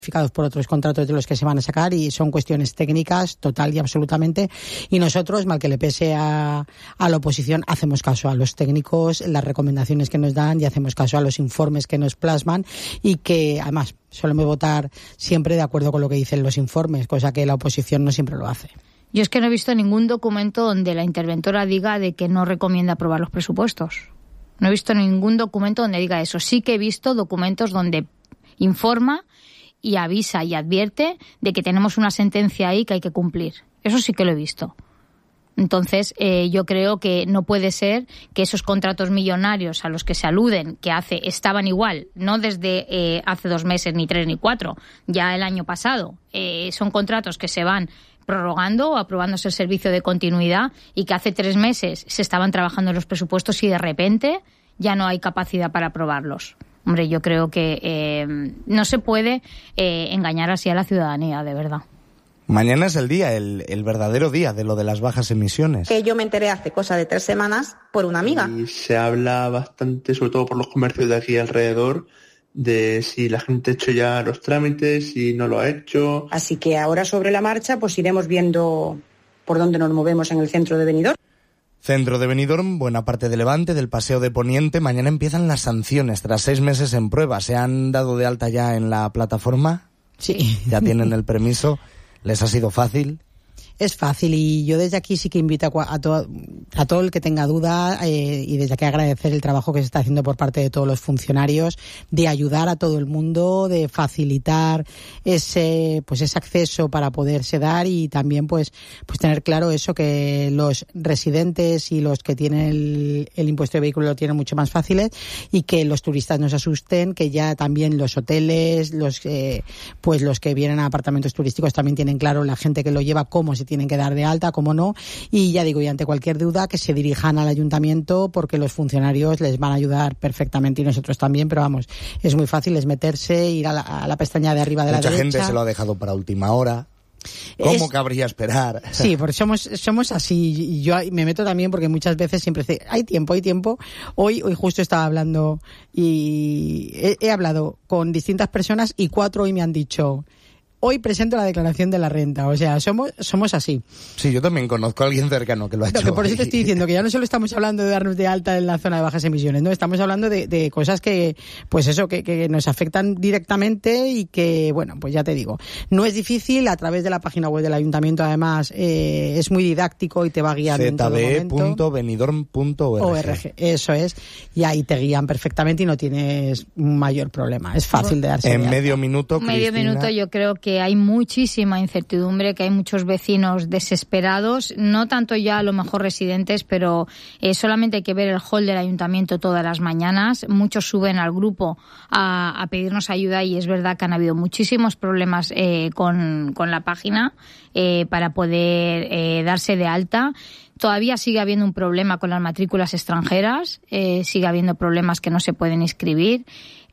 por otros contratos de los que se van a sacar y son cuestiones técnicas total y absolutamente, y nosotros, mal que le pese a la oposición, hacemos caso a los técnicos, las recomendaciones que nos dan y hacemos caso a los informes que nos plasman, y que además solemos votar siempre de acuerdo con lo que dicen los informes, cosa que la oposición no siempre lo hace. Yo es que no he visto ningún documento donde la interventora diga de que no recomienda aprobar los presupuestos. No he visto ningún documento donde diga eso. Sí que he visto documentos donde informa y avisa y advierte de que tenemos una sentencia ahí que hay que cumplir. Eso sí que lo he visto. Entonces, yo creo que no puede ser que esos contratos millonarios a los que se aluden, que estaban igual, no desde hace 2 meses, ni 3, ni 4, ya el año pasado, son contratos que se van prorrogando o aprobándose el servicio de continuidad y que hace 3 meses se estaban trabajando en los presupuestos y de repente ya no hay capacidad para aprobarlos. Hombre, yo creo que no se puede engañar así a la ciudadanía, de verdad. Mañana es el día, el verdadero día de lo de las bajas emisiones. Que yo me enteré hace cosa de 3 semanas por una amiga. Y se habla bastante, sobre todo por los comercios de aquí alrededor, de si la gente ha hecho ya los trámites, si no lo ha hecho. Así que ahora sobre la marcha pues iremos viendo por dónde nos movemos en el centro de Benidorm. Centro de Benidorm, buena parte de Levante, del Paseo de Poniente. Mañana empiezan las sanciones tras 6 meses en prueba. ¿Se han dado de alta ya en la plataforma? Sí. ¿Ya tienen el permiso? ¿Les ha sido fácil? Es fácil, y yo desde aquí sí que invito a todo el que tenga duda, y desde aquí agradecer el trabajo que se está haciendo por parte de todos los funcionarios, de ayudar a todo el mundo, de facilitar ese acceso para poderse dar, y también pues tener claro eso, que los residentes y los que tienen el impuesto de vehículo lo tienen mucho más fáciles, y que los turistas no se asusten, que ya también los hoteles, los que vienen a apartamentos turísticos también tienen claro, la gente que lo lleva, cómo se tienen que dar de alta, cómo no, y ya digo, y ante cualquier duda que se dirijan al ayuntamiento, porque los funcionarios les van a ayudar perfectamente y nosotros también, pero vamos, es muy fácil, es meterse, ir a la pestaña de arriba de la derecha. Mucha gente se lo ha dejado para última hora. ¿Cómo cabría esperar? Sí, porque somos así, y yo me meto también porque muchas veces siempre dice, hay tiempo. Hoy justo estaba hablando y he hablado con distintas personas y 4 hoy me han dicho, hoy presento la declaración de la renta. O sea, somos así. Sí, yo también conozco a alguien cercano que lo ha hecho. Que por eso te estoy diciendo que ya no solo estamos hablando de darnos de alta en la zona de bajas emisiones, no, estamos hablando de cosas que, pues eso, que nos afectan directamente, y que, bueno, pues ya te digo, no es difícil. A través de la página web del ayuntamiento, además, es muy didáctico y te va guiando en todo momento. zbe.benidorm.org. Eso es, y ahí te guían perfectamente y no tienes mayor problema. Es fácil de darse en de alta. medio minuto, yo creo que hay muchísima incertidumbre, que hay muchos vecinos desesperados, no tanto ya a lo mejor residentes, pero solamente hay que ver el hall del ayuntamiento todas las mañanas. Muchos suben al grupo a pedirnos ayuda, y es verdad que han habido muchísimos problemas con la página para poder darse de alta. Todavía sigue habiendo un problema con las matrículas extranjeras, sigue habiendo problemas que no se pueden inscribir.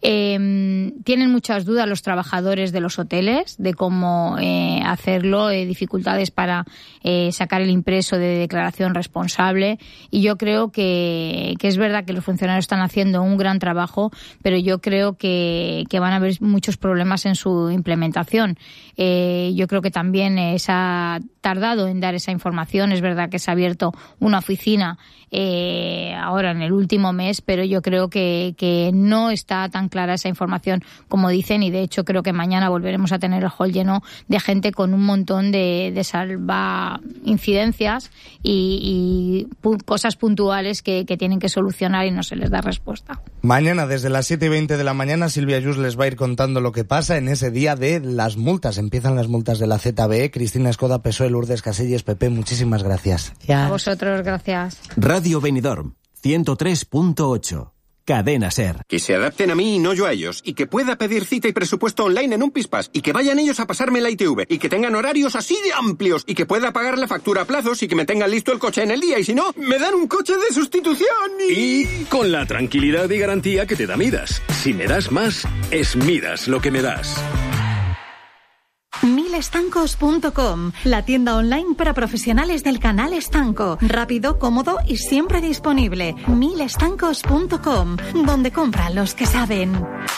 Tienen muchas dudas los trabajadores de los hoteles de cómo hacerlo, dificultades para sacar el impreso de declaración responsable, y yo creo que es verdad que los funcionarios están haciendo un gran trabajo, pero yo creo que van a haber muchos problemas en su implementación. Yo creo que también se ha tardado en dar esa información. Es verdad que se ha abierto una oficina ahora en el último mes, pero yo creo que no está tan clara esa información como dicen, y de hecho creo que mañana volveremos a tener el hall lleno de gente con un montón de salva incidencias y cosas puntuales que tienen que solucionar y no se les da respuesta. Mañana desde las 7:20 de la mañana Silvia Ayús les va a ir contando lo que pasa en ese día de las multas. Empiezan las multas de la ZBE. Cristina Escoda, PSOE, Lourdes Caselles, PP, muchísimas gracias. A vosotros, gracias. Radio Benidorm, 103.8. Cadena SER. Que se adapten a mí y no yo a ellos. Y que pueda pedir cita y presupuesto online en un Pispas. Y que vayan ellos a pasarme la ITV. Y que tengan horarios así de amplios. Y que pueda pagar la factura a plazos y que me tengan listo el coche en el día. Y si no, me dan un coche de sustitución. Y con la tranquilidad y garantía que te da Midas. Si me das más, es Midas lo que me das. Milestancos.com, la tienda online para profesionales del canal estanco. Rápido, cómodo y siempre disponible. Milestancos.com, donde compran los que saben.